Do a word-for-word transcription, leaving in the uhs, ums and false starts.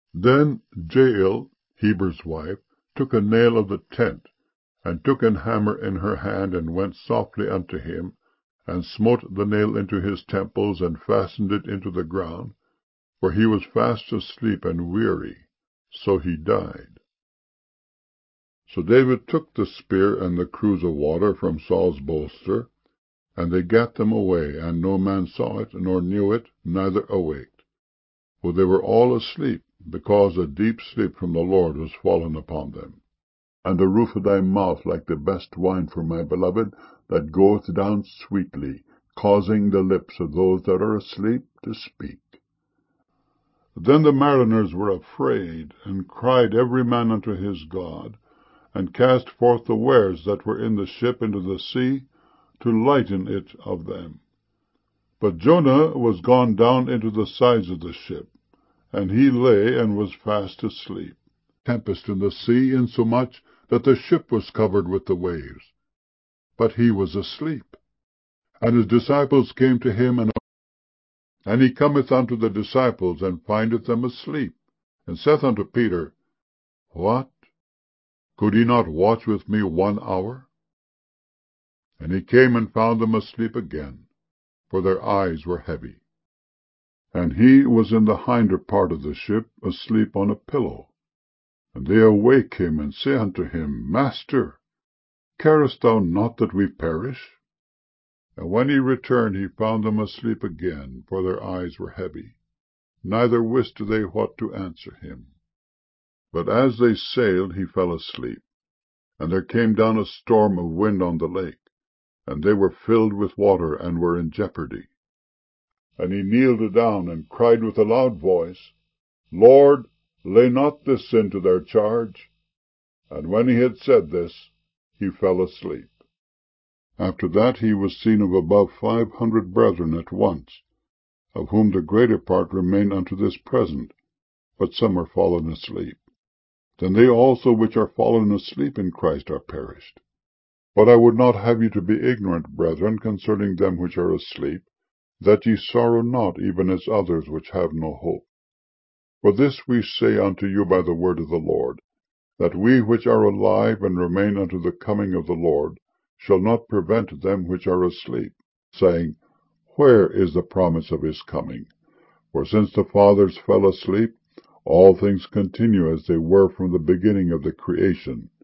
Then Jael, Heber's wife, took a nail of the tent, and took an hammer in her hand, and went softly unto him, and smote the nail into his temples, and fastened it into the ground, for he was fast asleep and weary. So he died. So David took the spear and the cruse of water from Saul's bolster, and they gat them away, and no man saw it, nor knew it, neither awaked. For they were all asleep, because a deep sleep from the Lord was fallen upon them. And the roof of thy mouth like the best wine for my beloved, that goeth down sweetly, causing the lips of those that are asleep to speak. Then the mariners were afraid, and cried every man unto his God, and cast forth the wares that were in the ship into the sea, to lighten it of them. But Jonah was gone down into the sides of the ship, and he lay and was fast asleep. Tempest in the sea, insomuch that the ship was covered with the waves. But he was asleep. And his disciples came to him, and, and he cometh unto the disciples, and findeth them asleep, and saith unto Peter, What? Could ye not watch with me one hour? And he came and found them asleep again, for their eyes were heavy. And he was in the hinder part of the ship, asleep on a pillow. And they awake him, and say unto him, Master, carest thou not that we perish? And when he returned, he found them asleep again, for their eyes were heavy. Neither wist they what to answer him. But as they sailed, he fell asleep. And there came down a storm of wind on the lake, and they were filled with water, and were in jeopardy. And he kneeled down, and cried with a loud voice, Lord, lay not this sin to their charge. And when he had said this, he fell asleep. After that he was seen of above five hundred brethren at once, of whom the greater part remain unto this present, but some are fallen asleep. Then they also which are fallen asleep in Christ are perished. But I would not have you to be ignorant, brethren, concerning them which are asleep, that ye sorrow not, even as others which have no hope. For this we say unto you by the word of the Lord, that we which are alive and remain unto the coming of the Lord shall not prevent them which are asleep, saying, Where is the promise of his coming? For since the fathers fell asleep, all things continue as they were from the beginning of the creation.